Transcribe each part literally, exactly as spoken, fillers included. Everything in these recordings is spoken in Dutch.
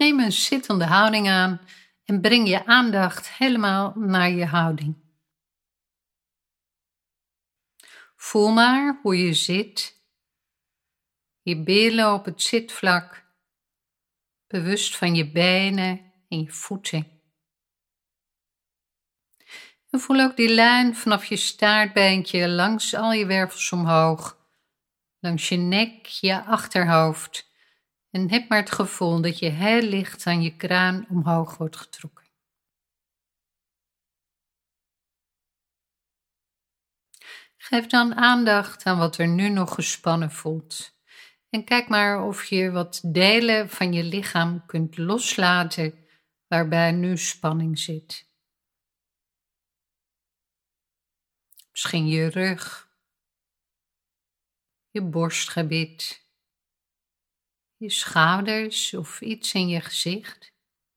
Neem een zittende houding aan en breng je aandacht helemaal naar je houding. Voel maar hoe je zit, je billen op het zitvlak, bewust van je benen en je voeten. En voel ook die lijn vanaf je staartbeentje langs al je wervels omhoog, langs je nek, je achterhoofd. En heb maar het gevoel dat je heel licht aan je kraan omhoog wordt getrokken. Geef dan aandacht aan wat er nu nog gespannen voelt. En kijk maar of je wat delen van je lichaam kunt loslaten waarbij nu spanning zit. Misschien je rug, je borstgebied, je schouders of iets in je gezicht.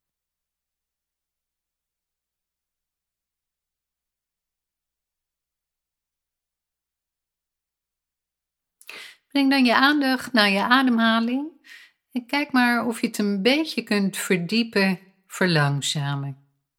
Breng dan je aandacht naar je ademhaling en kijk maar of je het een beetje kunt verdiepen, verlangzamen.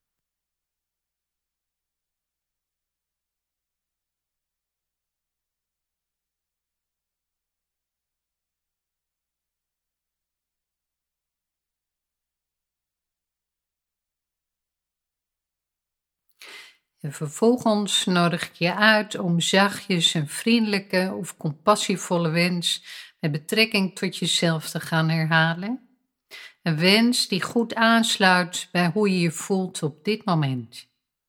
En vervolgens nodig ik je uit om zachtjes een vriendelijke of compassievolle wens met betrekking tot jezelf te gaan herhalen. Een wens die goed aansluit bij hoe je je voelt op dit moment.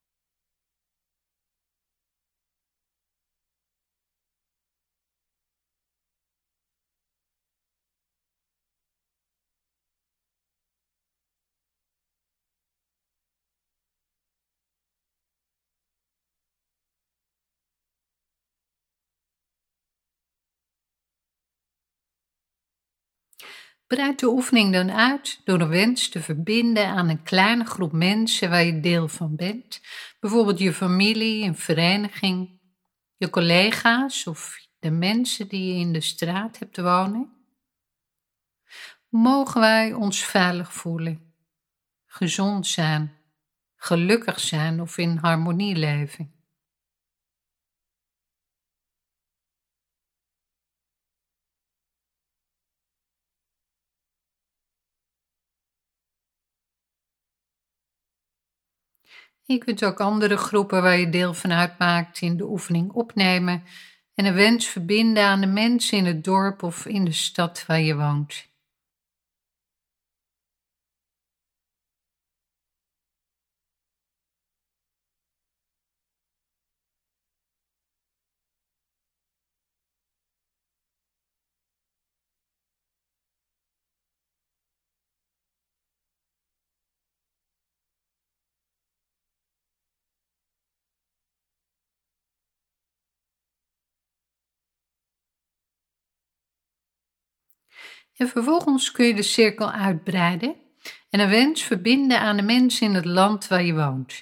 Breid de oefening dan uit door een wens te verbinden aan een kleine groep mensen waar je deel van bent. Bijvoorbeeld je familie, een vereniging, je collega's of de mensen die je in de straat hebt wonen. Mogen wij ons veilig voelen, gezond zijn, gelukkig zijn of in harmonie leven. Je kunt ook andere groepen waar je deel van uitmaakt in de oefening opnemen en een wens verbinden aan de mensen in het dorp of in de stad waar je woont. En vervolgens kun je de cirkel uitbreiden en een wens verbinden aan de mensen in het land waar je woont.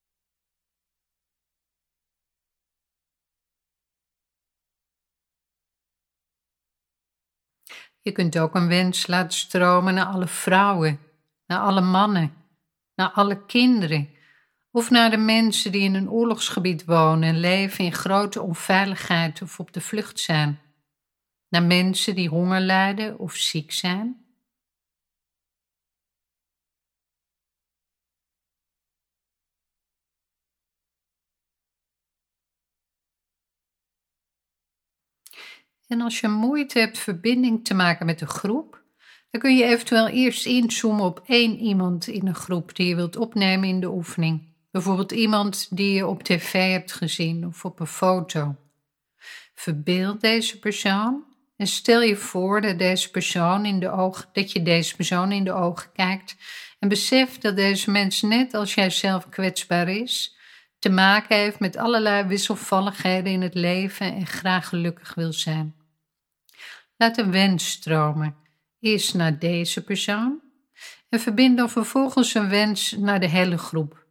Je kunt ook een wens laten stromen naar alle vrouwen, naar alle mannen, naar alle kinderen of naar de mensen die in een oorlogsgebied wonen en leven in grote onveiligheid of op de vlucht zijn. Naar mensen die honger lijden of ziek zijn. En als je moeite hebt verbinding te maken met een groep, dan kun je eventueel eerst inzoomen op één iemand in een groep die je wilt opnemen in de oefening. Bijvoorbeeld iemand die je op tv hebt gezien of op een foto. Verbeeld deze persoon en stel je voor dat, deze persoon in de ogen, dat je deze persoon in de ogen kijkt en besef dat deze mens net als jij zelf kwetsbaar is, te maken heeft met allerlei wisselvalligheden in het leven en graag gelukkig wil zijn. Laat een wens stromen, eerst naar deze persoon en verbind dan vervolgens een wens naar de hele groep.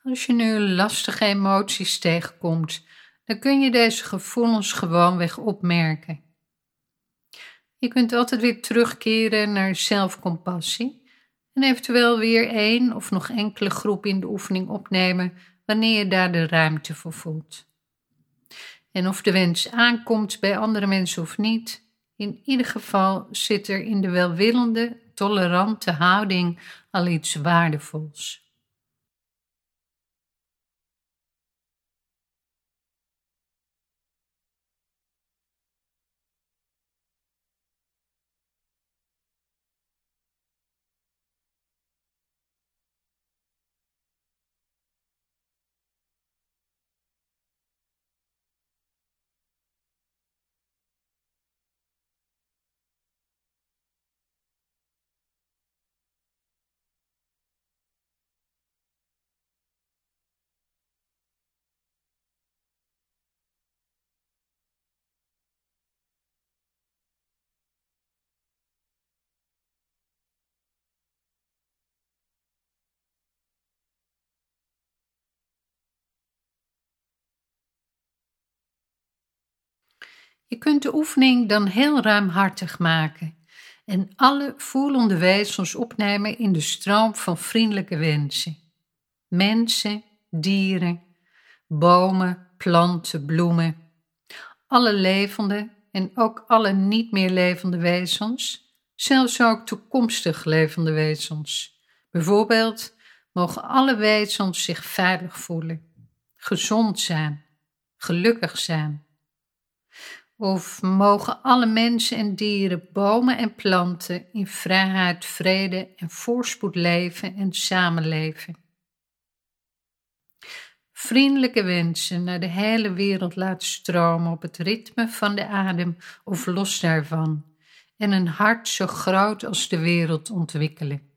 Als je nu lastige emoties tegenkomt, dan kun je deze gevoelens gewoonweg opmerken. Je kunt altijd weer terugkeren naar zelfcompassie en eventueel weer één of nog enkele groep in de oefening opnemen wanneer je daar de ruimte voor voelt. En of de wens aankomt bij andere mensen of niet, in ieder geval zit er in de welwillende, tolerante houding al iets waardevols. Je kunt de oefening dan heel ruimhartig maken en alle voelende wezens opnemen in de stroom van vriendelijke wensen. Mensen, dieren, bomen, planten, bloemen, alle levende en ook alle niet meer levende wezens, zelfs ook toekomstig levende wezens. Bijvoorbeeld mogen alle wezens zich veilig voelen, gezond zijn, gelukkig zijn. Of mogen alle mensen en dieren, bomen en planten in vrijheid, vrede en voorspoed leven en samenleven. Vriendelijke wensen naar de hele wereld laten stromen op het ritme van de adem of los daarvan en een hart zo groot als de wereld ontwikkelen.